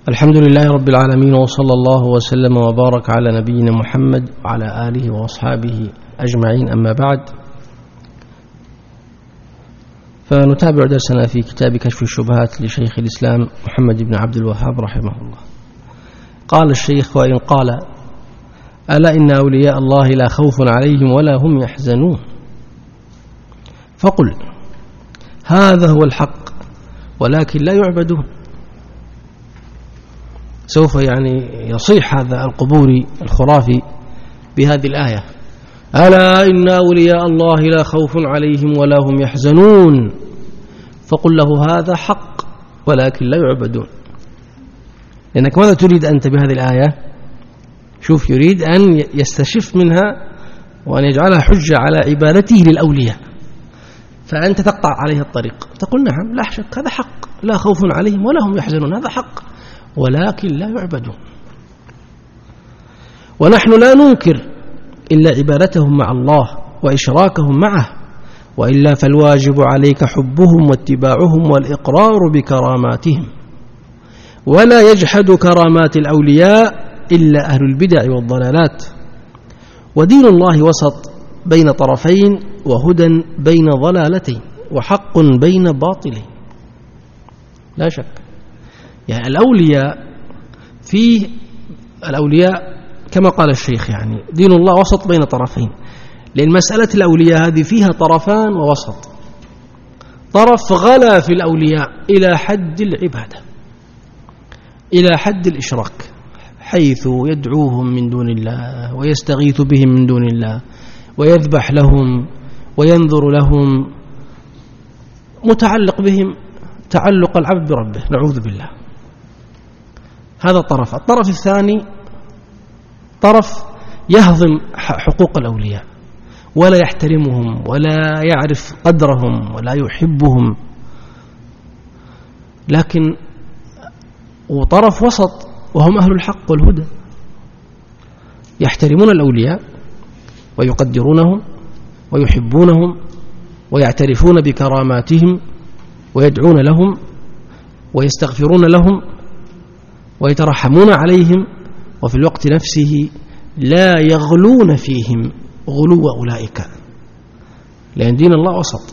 الحمد لله رب العالمين، وصلى الله وسلم وبارك على نبينا محمد وعلى آله وأصحابه أجمعين. أما بعد، فنتابع درسنا في كتاب كشف الشبهات لشيخ الإسلام محمد بن عبد الوهاب رحمه الله. قال الشيخ: وإن قال: ألا إن أولياء الله لا خوف عليهم ولا هم يحزنون، فقل: هذا هو الحق ولكن لا يعبدون. سوف يصيح هذا القبوري الخرافي بهذه الآية: ألا إن أولياء الله لا خوف عليهم ولا هم يحزنون، فقل له: هذا حق ولكن لا يعبدون. لأنك ماذا تريد أنت بهذه الآية؟ شوف، يريد أن يستشف منها وأن يجعلها حجة على عبادته للأولياء، فأنت تقطع عليه الطريق، تقول: نعم، لا شك، هذا حق، لا خوف عليهم ولا هم يحزنون، هذا حق، ولكن لا يعبدون. ونحن لا ننكر إلا عبادتهم مع الله وإشراكهم معه، وإلا فالواجب عليك حبهم واتباعهم والإقرار بكراماتهم. ولا يجحد كرامات الأولياء إلا أهل البدع والضلالات. ودين الله وسط بين طرفين، وهدى بين ضلالتين، وحق بين باطلين. لا شك، يعني الأولياء كما قال الشيخ، دين الله وسط بين طرفين، لأن مسألة الأولياء هذه فيها طرفان ووسط. طرف غلا في الأولياء إلى حد العبادة، إلى حد الإشراك، حيث يدعوهم من دون الله ويستغيث بهم من دون الله ويذبح لهم وينظر لهم، متعلق بهم تعلق العبد بربه، نعوذ بالله. هذا طرف. الطرف الثاني طرف يهضم حقوق الأولياء ولا يحترمهم ولا يعرف قدرهم ولا يحبهم، وطرف وسط وهم أهل الحق والهدى، يحترمون الأولياء ويقدرونهم ويحبونهم ويعترفون بكراماتهم ويدعون لهم ويستغفرون لهم ويترحمون عليهم، وفي الوقت نفسه لا يغلون فيهم غلو أولئك، لأن دين الله وسط.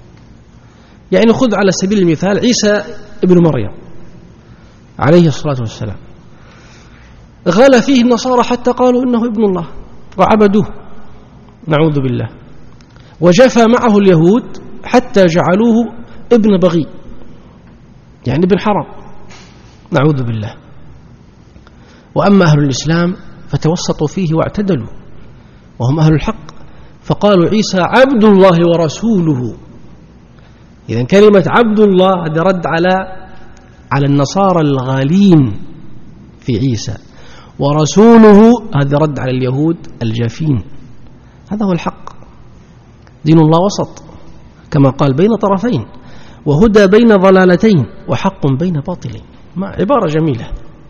خذ على سبيل المثال عيسى ابن مريم عليه الصلاة والسلام، غلا فيه النصارى حتى قالوا إنه ابن الله وعبدوه، نعوذ بالله. وجفى معه اليهود حتى جعلوه ابن بغي، ابن حرام، نعوذ بالله. وأما أهل الإسلام فتوسطوا فيه واعتدلوا، وهم أهل الحق، فقالوا عيسى عبد الله ورسوله. إذن كلمة عبد الله هذا رد على النصارى الغالين في عيسى، ورسوله هذا رد على اليهود الجافين. هذا هو الحق. دين الله وسط كما قال بين طرفين، وهدى بين ضلالتين، وحق بين باطلين. عبارة جميلة.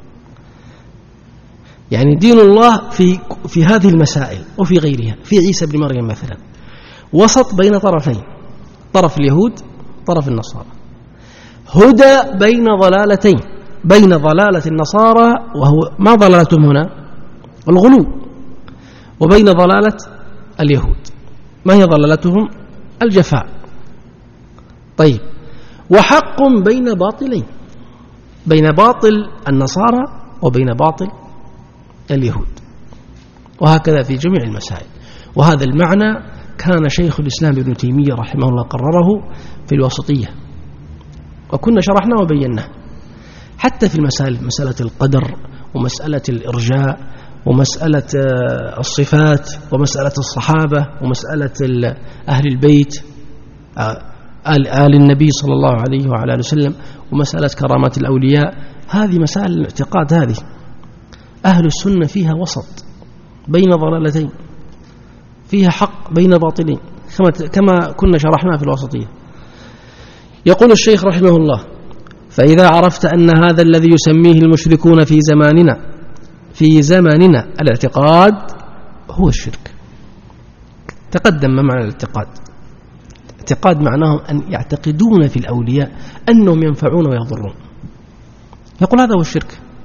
دين الله في هذه المسائل وفي غيرها، في عيسى بن مريم مثلا، وسط بين طرفين، طرف اليهود طرف النصارى، هدى بين ضلالتين، بين ضلالة النصارى وهو ما ضلالتهم هنا؟ الغلو، وبين ضلالة اليهود ما هي ضلالتهم؟ الجفاء. طيب، وحق بين باطلين، بين باطل النصارى وبين باطل اليهود، وهكذا في جميع المسائل. وهذا المعنى كان شيخ الإسلام ابن تيمية رحمه الله قرره في الوسطية، وكنا شرحناه وبيناه، حتى في المسائل، مسألة القدر ومسألة الإرجاء ومسألة الصفات ومسألة الصحابة ومسألة أهل البيت آل النبي صلى الله عليه وعلى آله وسلم، ومسألة كرامات الأولياء. هذه مسائل الاعتقاد، هذه أهل السنة فيها وسط بين ضلالتين، فيها حق بين باطلين، كما كنا شرحنا في الوسطية. يقول الشيخ رحمه الله: فإذا عرفت أن هذا الذي يسميه المشركون في زماننا الاعتقاد هو الشرك. تقدم ما معنى الاعتقاد. اعتقاد معناه أن يعتقدون في الأولياء أنهم ينفعون ويضرون، يقول هذا هو الشرك.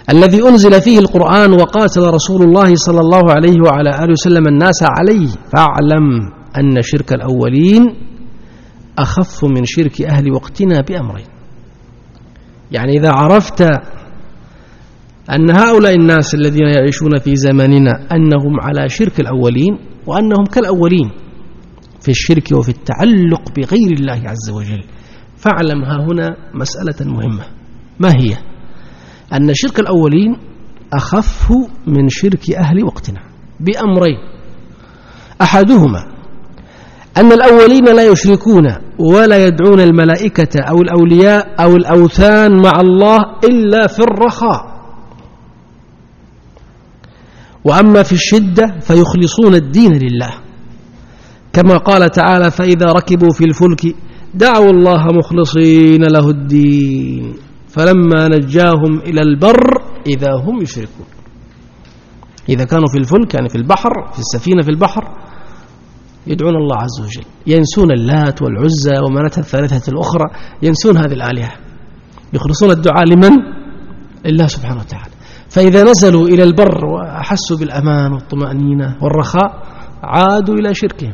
الذي أنزل فيه القرآن وقاتل رسول الله صلى الله عليه وعلى آله وسلم الناس عليه، فاعلم أن شرك الأولين أخف من شرك أهل وقتنا بأمرين. يعني إذا عرفت أن هؤلاء الناس الذين يعيشون في زماننا أنهم على شرك الأولين وأنهم كالأولين في الشرك وفي التعلق بغير الله عز وجل، فاعلم ها هنا مسألة مهمة، ما هي؟ أن شرك الأولين أخف من شرك أهل وقتنا بأمرين. أحدهما أن الأولين لا يشركون ولا يدعون الملائكة أو الأولياء أو الأوثان مع الله إلا في الرخاء، وأما في الشدة فيخلصون الدين لله، كما قال تعالى: فإذا ركبوا في الفلك دعوا الله مخلصين له الدين فلما نجاهم إلى البر إذا هم يشركون. إذا كانوا في الفلك يعني في البحر، في السفينة في البحر، يدعون الله عز وجل، ينسون اللات والعزى ومناة الثالثة الأخرى، ينسون هذه الآلهة، يخلصون الدعاء لمن؟ لله سبحانه وتعالى. فإذا نزلوا إلى البر وأحسوا بالأمان والطمأنينة والرخاء عادوا إلى شركهم.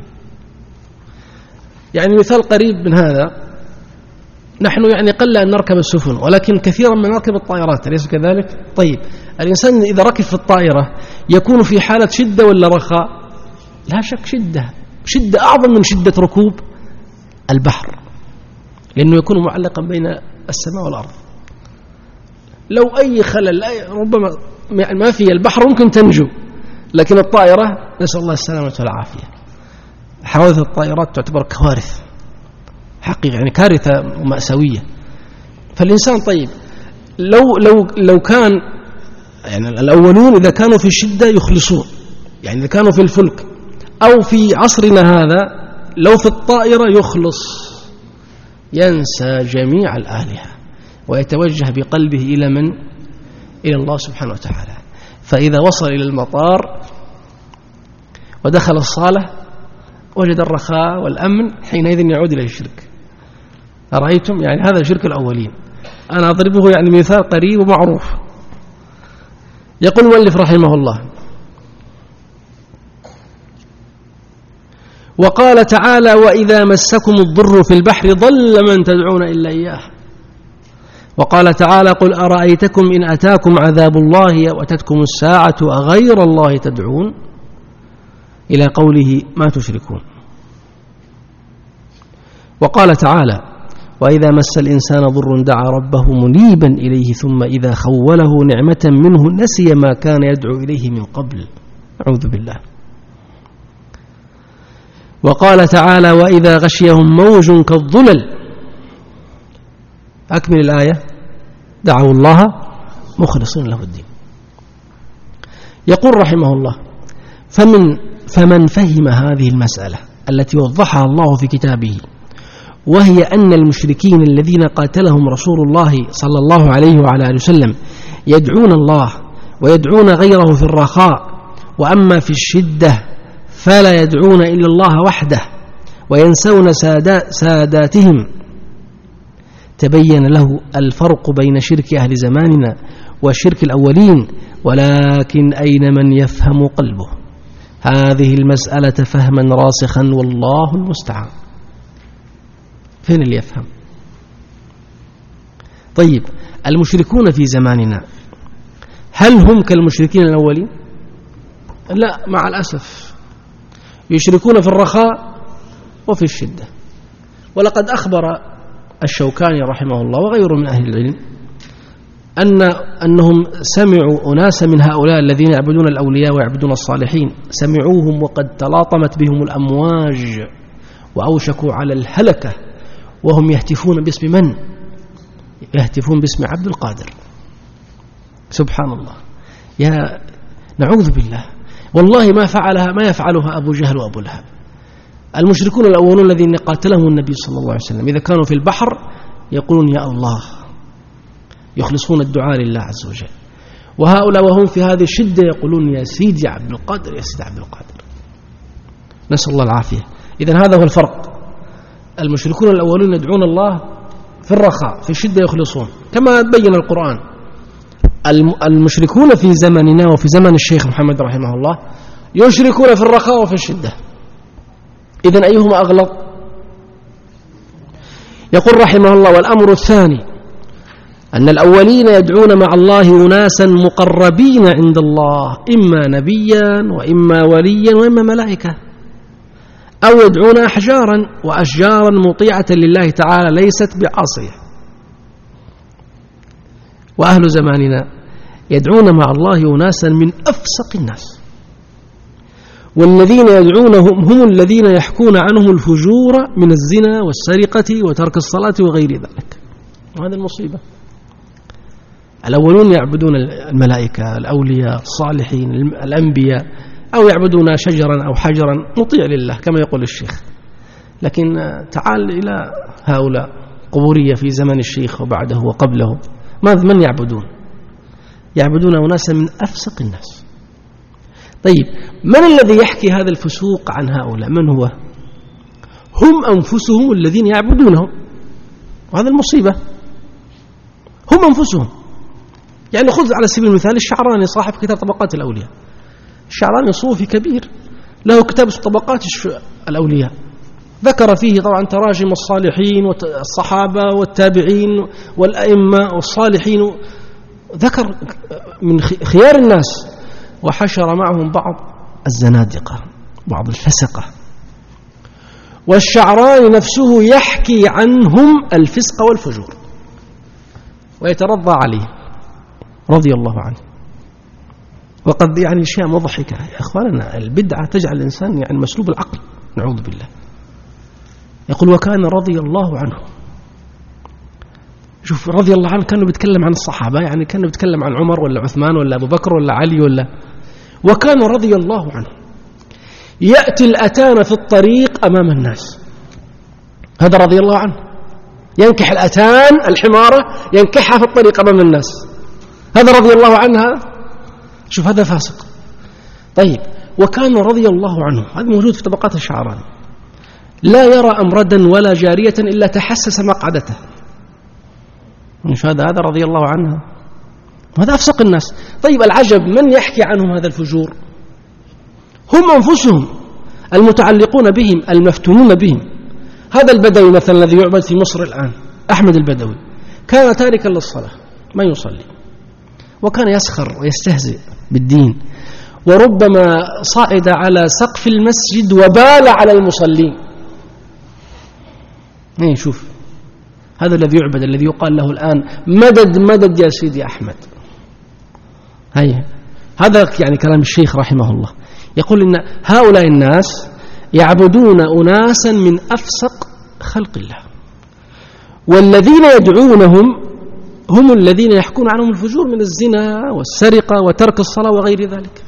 يعني مثال قريب من هذا، نحن يعني قل أن نركب السفن، ولكن كثيرا ما نركب الطائرات، أليس كذلك؟ طيب، الإنسان إذا ركب في الطائرة يكون في حالة شدة ولا رخاء؟ لا شك شدة أعظم من شدة ركوب البحر، لأنه يكون معلقا بين السماء والأرض. لو أي خلل ربما ما في البحر ممكن تنجو، لكن الطائرة نسأل الله السلامة والعافية. حوادث الطائرات تعتبر كوارث حقيقة، يعني كارثة مأساوية. فالإنسان طيب لو كان يعني الأولون إذا كانوا في الشدة يخلصون، يعني إذا كانوا في الفلك أو في عصرنا هذا لو في الطائرة يخلص، ينسى جميع الآلهة ويتوجه بقلبه إلى من؟ إلى الله سبحانه وتعالى. فإذا وصل إلى المطار ودخل الصالة وجد الرخاء والأمن، حينئذ يعود إلى الشرك. أرأيتم؟ يعني هذا شرك الأولين. أنا أضربه يعني مثال قريب ومعروف. يقول المؤلف رحمه الله: وقال تعالى: وإذا مسكم الضر في البحر ضل من تدعون إلا إياه. وقال تعالى: قل أرأيتكم إن أتاكم عذاب الله وأتتكم الساعة أغير الله تدعون، إلى قوله ما تشركون. وقال تعالى: وإذا مس الإنسان ضر دعا ربه منيبا إليه ثم إذا خوله نعمة منه نسي ما كان يدعو إليه من قبل. أعوذ بالله. وقال تعالى: وإذا غشيهم موج كالظلل، أكمل الآية، دعوا الله مخلصين له الدين. يقول رحمه الله: فمن فهم هذه المسألة التي وضحها الله في كتابه، وهي أن المشركين الذين قاتلهم رسول الله صلى الله عليه وعلى آله وسلم يدعون الله ويدعون غيره في الرخاء، وأما في الشدة فلا يدعون إلا الله وحده وينسون ساداتهم، تبين له الفرق بين شرك أهل زماننا وشرك الأولين. ولكن أين من يفهم قلبه هذه المسألة فهما راسخا، والله المستعان. فين اللي يفهم؟ طيب، المشركون في زماننا هل هم كالمشركين الأولين؟ لا، مع الأسف يشركون في الرخاء وفي الشدة. ولقد أخبر الشوكاني رحمه الله وغيره من أهل العلم أنهم سمعوا أناس من هؤلاء الذين يعبدون الأولياء ويعبدون الصالحين، سمعوهم وقد تلاطمت بهم الأمواج وأوشكوا على الهلكة وهم يهتفون باسم من؟ يهتفون باسم عبد القادر. سبحان الله، يا نعوذ بالله. والله ما يفعلها أبو جهل وأبو لهب. المشركون الأولون الذين قاتلهم النبي صلى الله عليه وسلم إذا كانوا في البحر يقولون يا الله، يخلصون الدعاء لله عز وجل. وهؤلاء وهم في هذه الشدة يقولون يا سيدي عبد القادر، يا سيدي عبد القادر، نسأل الله العافية. إذن هذا هو الفرق. المشركون الأولون يدعون الله في الرخاء، في الشدة يخلصون، كما بين القرآن. المشركون في زمننا وفي زمن الشيخ محمد رحمه الله يشركون في الرخاء وفي الشدة. إذن أيهما أغلظ؟ يقول رحمه الله: والأمر الثاني أن الأولين يدعون مع الله أناسا مقربين عند الله، إما نبيا وإما وليا وإما ملائكة، أو يدعون أحجارا وأشجارا مطيعة لله تعالى ليست بعاصية. وأهل زماننا يدعون مع الله أناسا من أفسق الناس، والذين يدعونهم هم الذين يحكون عنهم الفجور من الزنا والسرقة وترك الصلاة وغير ذلك. وهذا المصيبة. الأولون يعبدون الملائكة، الأولياء، الصالحين، الأنبياء، أو يعبدون شجرا أو حجرا مطيع لله كما يقول الشيخ. لكن تعال إلى هؤلاء قبورية في زمن الشيخ وبعده وقبله، من يعبدون؟ يعبدون أناسا من أفسق الناس. طيب، من الذي يحكي هذا الفسوق عن هؤلاء؟ من هو؟ هم أنفسهم الذين يعبدونهم، وهذا المصيبة. هم أنفسهم. يعني خذ على سبيل المثال الشعراني صاحب كتاب طبقات الأولياء. الشعراني صوفي كبير له كتاب طبقات الأولياء، ذكر فيه طبعا تراجم الصالحين والصحابة والتابعين والأئمة والصالحين، ذكر من خيار الناس، وحشر معهم بعض الزنادقة، بعض الفسقة. والشعراني نفسه يحكي عنهم الفسق والفجور ويترضى عليه رضي الله عنه. وقد يعني أشياء مضحكة يا إخواننا، البدعة تجعل الإنسان يعني مسلوب العقل، نعوذ بالله. يقول: وكان رضي الله عنه. شوف، رضي الله عنه كانوا بيتكلم عن الصحابة، يعني كانوا بيتكلم عن عمر ولا عثمان ولا أبو بكر ولا علي ولا. وكان رضي الله عنه يأتي الأتان في الطريق أمام الناس، هذا رضي الله عنه. ينكح الأتان الحمارة ينكحها في الطريق أمام الناس، هذا رضي الله عنها. شوف، هذا فاسق. طيب، وكان رضي الله عنه، هذا موجود في طبقات الشعراني، لا يرى أمردا ولا جارية إلا تحسس مقعدته. مش هذا رضي الله عنها؟ هذا أفسق الناس. طيب، العجب من يحكي عنهم هذا الفجور؟ هم أنفسهم المتعلقون بهم، المفتونون بهم. هذا البدوي مثلا الذي يعبد في مصر الآن، أحمد البدوي، كان تاركا للصلاة، ما يصلي، وكان يسخر ويستهزئ بالدين، وربما صعد على سقف المسجد وبال على المصلين. شوف، هذا الذي يعبد، الذي يقال له الآن مدد مدد يا سيدي أحمد. هذا يعني كلام الشيخ رحمه الله، يقول إن هؤلاء الناس يعبدون أناسا من أفسق خلق الله، والذين يدعونهم هم الذين يحكون عنهم الفجور من الزنا والسرقة وترك الصلاة وغير ذلك.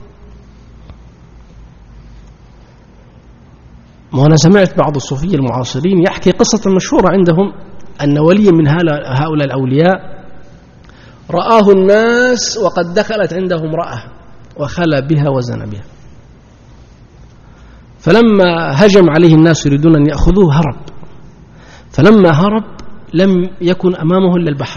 وأنا سمعت بعض الصوفية المعاصرين يحكي قصة مشهورة عندهم، أن وليا من هؤلاء الأولياء رآه الناس وقد دخلت عنده امرأة وخلى بها وزن بها، فلما هجم عليه الناس يريدون أن يأخذوه هرب، فلما هرب لم يكن أمامه إلا البحر،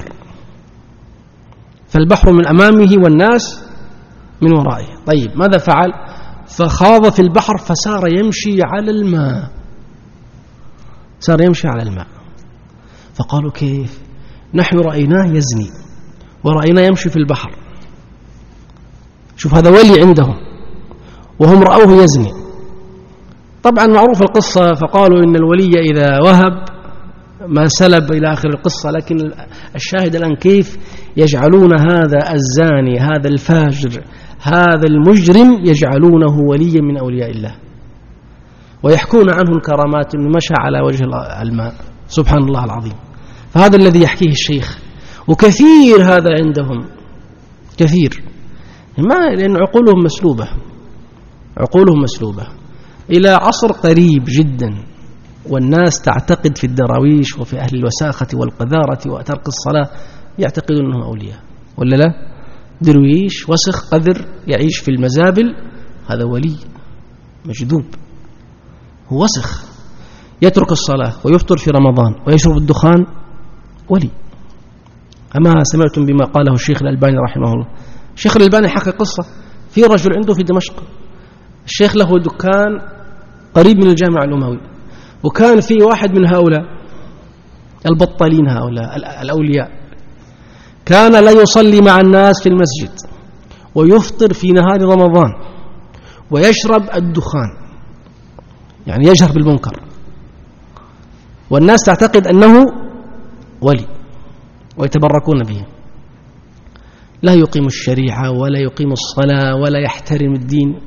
فالبحر من أمامه والناس من ورائه. طيب، ماذا فعل؟ فخاض في البحر فصار يمشي على الماء، صار يمشي على الماء. فقالوا: كيف؟ نحن رأيناه يزني ورأيناه يمشي في البحر. شوف، هذا ولي عندهم وهم رأوه يزني. طبعا معروف القصة، فقالوا إن الولي إذا وهب ما سلب إلى آخر القصة. لكن الشاهد الآن كيف يجعلون هذا الزاني، هذا الفاجر، هذا المجرم، يجعلونه وليا من أولياء الله، ويحكون عنه الكرامات إنه مشى على وجه الماء. سبحان الله العظيم. فهذا الذي يحكيه الشيخ، وكثير هذا عندهم كثير، لأن عقولهم مسلوبة إلى عصر قريب جدا، والناس تعتقد في الدراويش وفي أهل الوساخة والقذارة وترك الصلاة، يعتقدون أنهم أولياء ولا لا؟ درويش وسخ قذر يعيش في المزابل، هذا ولي مجذوب، هو وسخ، يترك الصلاة ويفطر في رمضان ويشرب الدخان، ولي. أما سمعتم بما قاله الشيخ الألباني رحمه الله؟ الشيخ الألباني حكى قصة في رجل عنده في دمشق، الشيخ له دكان قريب من الجامع الأموي، وكان في واحد من هؤلاء البطالين، هؤلاء الأولياء، كان لا يصلي مع الناس في المسجد، ويفطر في نهار رمضان، ويشرب الدخان، يعني يجهر بالمنكر، والناس تعتقد أنه ولي ويتبركون به. لا يقيم الشريعة ولا يقيم الصلاة ولا يحترم الدين،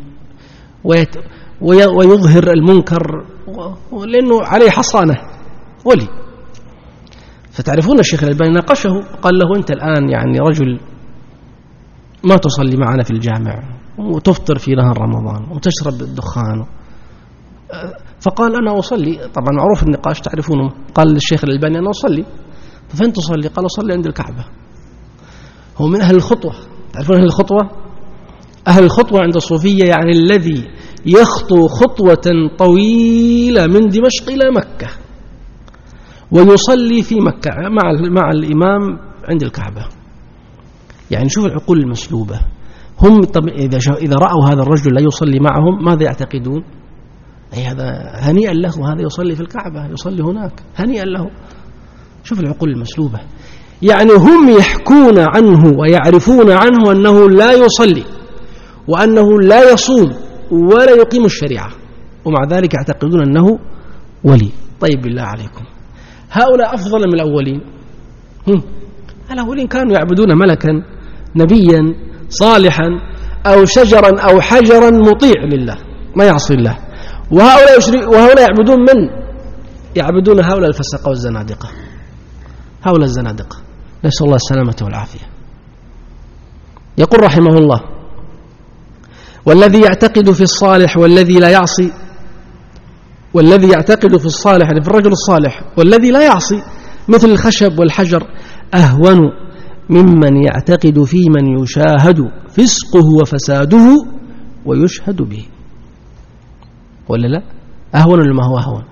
ويظهر المنكر لأنه عليه حصانة، ولي. فتعرفون الشيخ الألباني ناقشه، قال له أنت الآن يعني رجل ما تصلي معنا في الجامع، وتفطر في نهار رمضان، وتشرب الدخان. فقال أنا أصلي، طبعا معروف النقاش تعرفونه. قال للشيخ الألباني أنا أصلي. فين تصلي؟ قال أصلي عند الكعبة. هو من أهل الخطوة. تعرفون أهل الخطوة؟ أهل الخطوة عند الصوفية يعني الذي يخطو خطوة طويلة من دمشق إلى مكة ويصلي في مكة مع الإمام عند الكعبة. يعني شوف العقول المسلوبة. هم إذا رأوا هذا الرجل لا يصلي معهم ماذا يعتقدون؟ أي هذا هنيئا له، هذا يصلي في الكعبة، يصلي هناك، هنيئا له. شوف العقول المسلوبة. يعني هم يحكون عنه ويعرفون عنه أنه لا يصلي وأنه لا يصوم ولا يقيم الشريعة، ومع ذلك يعتقدون أنه ولي. طيب بالله عليكم، هؤلاء أفضل من الأولين؟ الأولين كانوا يعبدون ملكا، نبيا صالحا، أو شجرا أو حجرا مطيع لله ما يعصي الله. وهؤلاء يعبدون من؟ يعبدون هؤلاء الفسقة والزنادقة، هؤلاء الزنادقة، نسأل الله السلامة والعافية. يقول رحمه الله: والذي يعتقد في الصالح والذي لا يعصي، والذي يعتقد في الصالح يعني في الرجل الصالح والذي لا يعصي مثل الخشب والحجر أهون ممن يعتقد في من يشاهد فسقه وفساده ويشهد به. ولا لا؟ أهون لما هو أهون.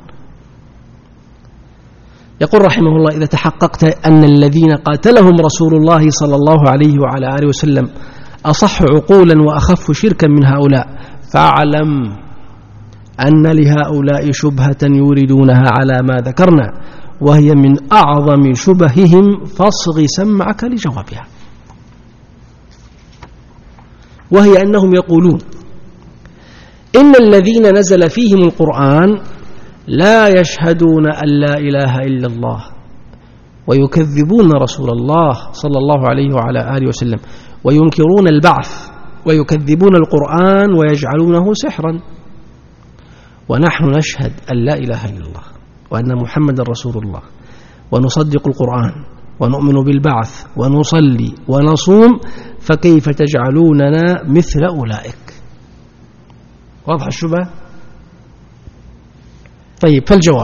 يقول رحمه الله: إذا تحققت أن الذين قاتلهم رسول الله صلى الله عليه وعلى آله وسلم أصح عقولا وأخف شركا من هؤلاء، فاعلم أن لهؤلاء شبهة يوردونها على ما ذكرنا، وهي من أعظم شبههم، فاصغ سمعك لجوابها. وهي أنهم يقولون إن الذين نزل فيهم القرآن لا يشهدون أن لا إله إلا الله، ويكذبون رسول الله صلى الله عليه وعلى آله وسلم، وينكرون البعث، ويكذبون القرآن ويجعلونه سحرا. ونحن نشهد أن لا إله إلا الله وأن محمد رسول الله، ونصدق القرآن، ونؤمن بالبعث، ونصلي ونصوم، فكيف تجعلوننا مثل أولئك؟ واضح الشبهة؟ طيب، فالجواب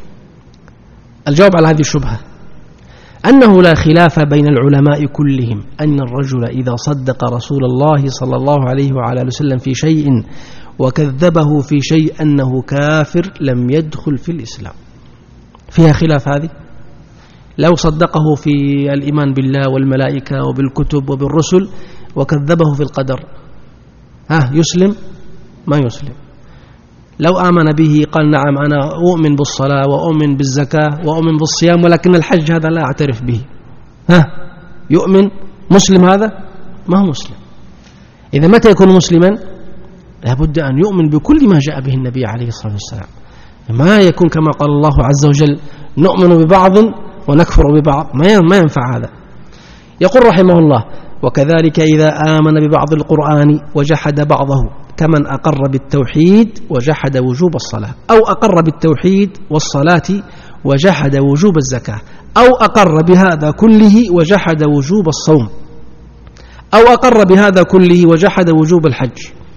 على هذه الشبهة أنه لا خلاف بين العلماء كلهم أن الرجل إذا صدق رسول الله صلى الله عليه وعلى وسلم في شيء وكذبه في شيء أنه كافر لم يدخل في الإسلام. فيها خلاف هذه؟ لو صدقه في الإيمان بالله والملائكة وبالكتب وبالرسل وكذبه في القدر، يسلم؟ ما يسلم. لو آمن به قال نعم أنا أؤمن بالصلاة وأؤمن بالزكاة وأؤمن بالصيام، ولكن الحج هذا لا أعترف به، يؤمن؟ مسلم هذا؟ ما هو مسلم. إذا متى يكون مسلما؟ لابد أن يؤمن بكل ما جاء به النبي عليه الصلاة والسلام، ما يكون كما قال الله عز وجل نؤمن ببعض ونكفر ببعض، ما ينفع هذا. يقول رحمه الله: وكذلك إذا آمن ببعض القرآن وجحد بعضه، كمن أقر بالتوحيد وجحد وجوب الصلاة، أو أقر بالتوحيد والصلاة وجحد وجوب الزكاة، أو أقر بهذا كله وجحد وجوب الصوم، أو أقر بهذا كله وجحد وجوب الحج،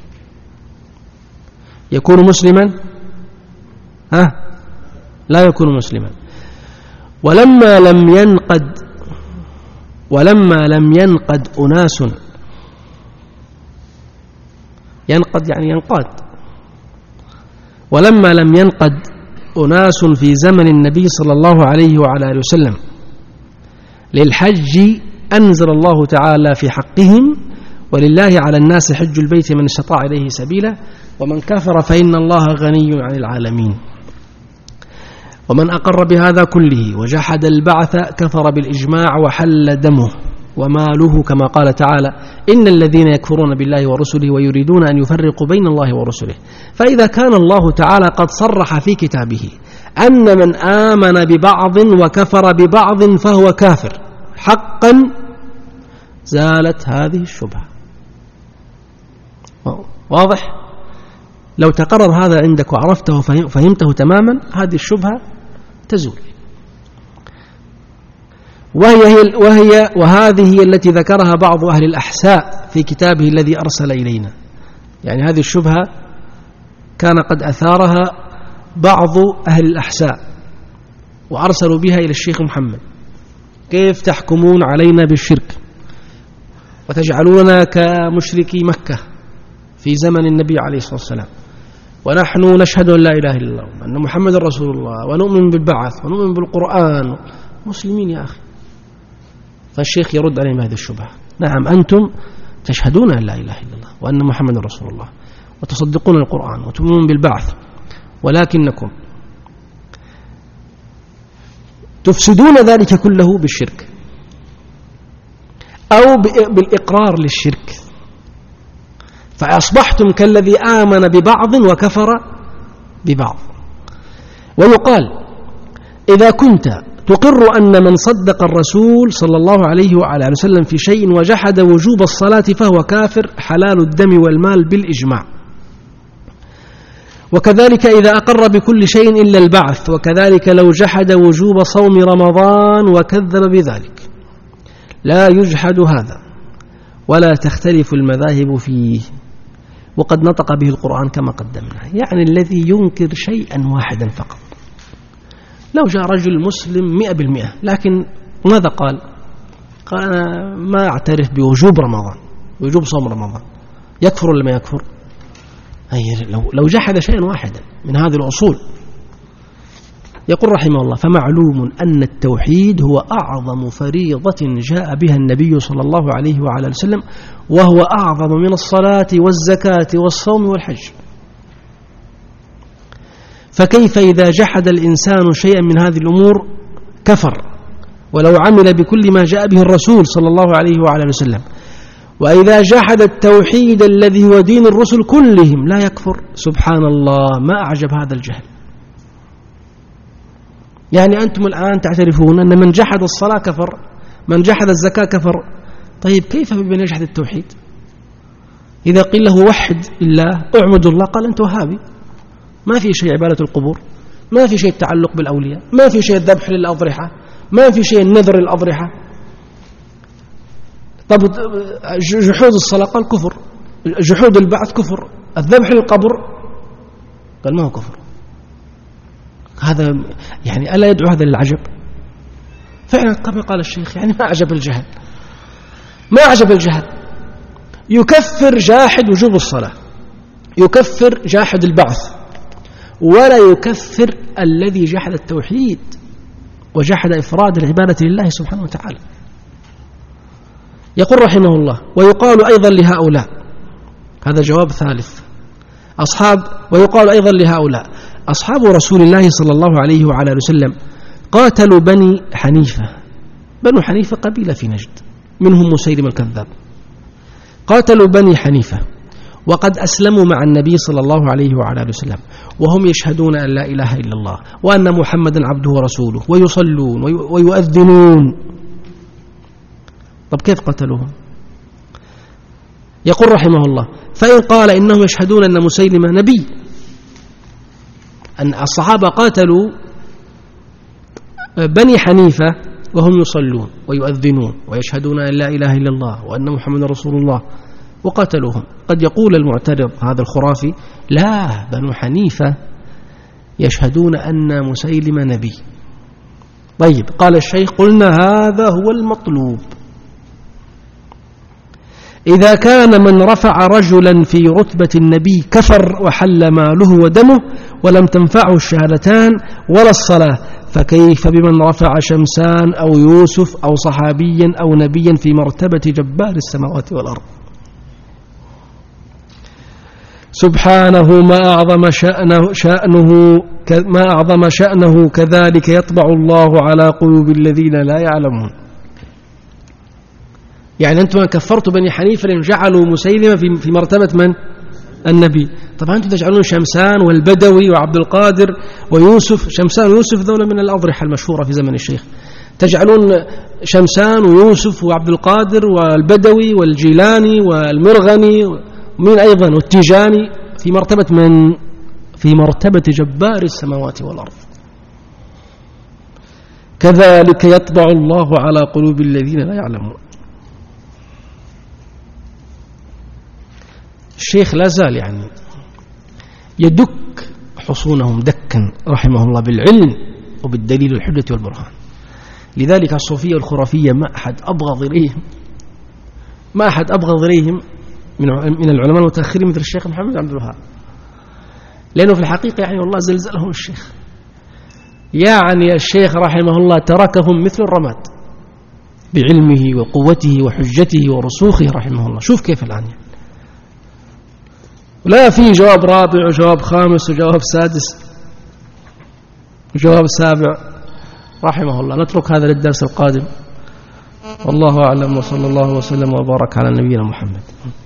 يكون مسلما؟ لا يكون مسلما. ولما لم ينقد أناس، ينقد يعني ينقاد، ولما لم ينقد أناس في زمن النبي صلى الله عليه وعلى آله وسلم للحج أنزل الله تعالى في حقهم: ولله على الناس حج البيت من استطاع إليه سبيلا ومن كفر فإن الله غني عن العالمين. ومن أقر بهذا كله وجحد البعث كفر بالإجماع وحل دمه وماله، كما قال تعالى: إن الذين يكفرون بالله ورسله ويريدون أن يفرقوا بين الله ورسله. فإذا كان الله تعالى قد صرح في كتابه أن من آمن ببعض وكفر ببعض فهو كافر حقا، زالت هذه الشبهة. واضح؟ لو تقرر هذا عندك وعرفته وفهمته تماما، هذه الشبهة تزول. وهذه هي التي ذكرها بعض أهل الأحساء في كتابه الذي أرسل إلينا. يعني هذه الشبهة كان قد أثارها بعض أهل الأحساء وأرسلوا بها إلى الشيخ محمد: كيف تحكمون علينا بالشرك وتجعلوننا كمشركي مكة في زمن النبي عليه الصلاة والسلام، ونحن نشهد أن لا إله إلا الله وأن محمد رسول الله ونؤمن بالبعث ونؤمن بالقرآن، مسلمين يا أخي. فالشيخ يرد عليهم هذه الشبهة: نعم، أنتم تشهدون أن لا إله إلا الله وأن محمد رسول الله وتصدقون القرآن وتؤمنون بالبعث، ولكنكم تفسدون ذلك كله بالشرك أو بالإقرار للشرك، فأصبحتم كالذي آمن ببعض وكفر ببعض. ويقال: إذا كنت تقر أن من صدق الرسول صلى الله عليه وعلى وسلم في شيء وجحد وجوب الصلاة فهو كافر حلال الدم والمال بالإجماع. وكذلك إذا أقر بكل شيء إلا البعث، وكذلك لو جحد وجوب صوم رمضان وكذب بذلك. لا يجحد هذا ولا تختلف المذاهب فيه، وقد نطق به القرآن كما قدمنا. يعني الذي ينكر شيئا واحدا فقط، لو جاء رجل مسلم 100%، لكن ماذا قال؟ قال: أنا ما أعترف بوجوب رمضان، وجوب صوم رمضان، يكفر ولا ما يكفر؟ لو جحد شيئا واحدا من هذه الأصول. يقول رحمه الله: فمعلوم أن التوحيد هو أعظم فريضة جاء بها النبي صلى الله عليه وعلى وسلم، وهو أعظم من الصلاة والزكاة والصوم والحج. فكيف إذا جحد الإنسان شيئا من هذه الأمور كفر، ولو عمل بكل ما جاء به الرسول صلى الله عليه وعلى وسلم؟ وإذا جحد التوحيد الذي هو دين الرسل كلهم لا يكفر. سبحان الله، ما أعجب هذا الجهل. يعني أنتم الآن تعترفون أن من جحد الصلاة كفر، من جحد الزكاة كفر. طيب كيف بمن يجحد التوحيد؟ إذا قيل له وحد الله اعبد الله، قال أنت وهابي، ما في شيء عبادة القبور، ما في شيء التعلق بالأولياء، ما في شيء الذبح للأضرحة، ما في شيء النذر للأضرحة. طب جحود الصلاة قال كفر، جحود البعث كفر، الذبح للقبر قال ما هو كفر. هذا يعني ألا يدعو هذا للعجب؟ فعلا كما قال الشيخ، يعني ما أعجب الجهل، ما أعجب الجهل. يكفر جاحد وجوب الصلاة، يكفر جاحد البعث، ولا يكفر الذي جحد التوحيد وجحد إفراد العبادة لله سبحانه وتعالى. يقول رحمه الله: ويقال أيضا لهؤلاء، هذا جواب ثالث، ويقال أيضا لهؤلاء أصحاب رسول الله صلى الله عليه وعلى وسلم قاتلوا بني حنيفة. بنو حنيفة قبيلة في نجد، منهم مسيلم الكذاب. قاتلوا بني حنيفة وقد أسلموا مع النبي صلى الله عليه وعلى وسلم، وهم يشهدون أن لا إله إلا الله وأن محمدا عبده ورسوله، ويصلون ويؤذنون. طب كيف قتلوهم؟ يقول رحمه الله: فإن قال إنهم يشهدون أن مسيلمة نبي، أن الصحابة قاتلوا بني حنيفة وهم يصلون ويؤذنون ويشهدون أن لا إله إلا الله وأن محمد رسول الله، وقتلوهم. قد يقول المعترض هذا الخرافي: لا، بنو حنيفة يشهدون أن مسيلمة نبي. طيب، قال الشيخ: قلنا هذا هو المطلوب. إذا كان من رفع رجلا في رتبة النبي كفر وحل ماله ودمه ولم تنفعه الشهادتان ولا الصلاة، فكيف بمن رفع شمسان أو يوسف أو صحابيا أو نبيا في مرتبة جبار السماوات والأرض. سبحانه ما أعظم شأنه كذلك يطبع الله على قلوب الذين لا يعلمون. يعني أنتم كفرتوا بني حنيفة لأن جعلوا مسيلمة في مرتبة من؟ النبي. طبعا أنتم تجعلون شمسان والبدوي وعبد القادر ويوسف. شمسان ويوسف ذولا من الأضرحة المشهورة في زمن الشيخ. تجعلون شمسان ويوسف وعبد القادر والبدوي والجيلاني والمرغني ومن أيضا والتيجاني في مرتبة من؟ في مرتبة جبار السماوات والأرض. كذلك يطبع الله على قلوب الذين لا يعلمون. الشيخ لا زال يعني يدك حصونهم دكا رحمه الله بالعلم وبالدليل الحجة والبرهان. لذلك الصوفية والخرافية ما أحد أبغض إليهم من العلماء المتأخرين مثل الشيخ محمد عبد الوهاب، لأنه في الحقيقة يعني والله زلزلهم الشيخ. يعني الشيخ رحمه الله تركهم مثل الرماد بعلمه وقوته وحجته ورسوخه رحمه الله. شوف كيف الآن يعني. لا في جواب رابع وجواب خامس وجواب سادس وجواب سابع رحمه الله. نترك هذا للدرس القادم، والله أعلم، وصلى الله وسلم وبارك على نبينا محمد.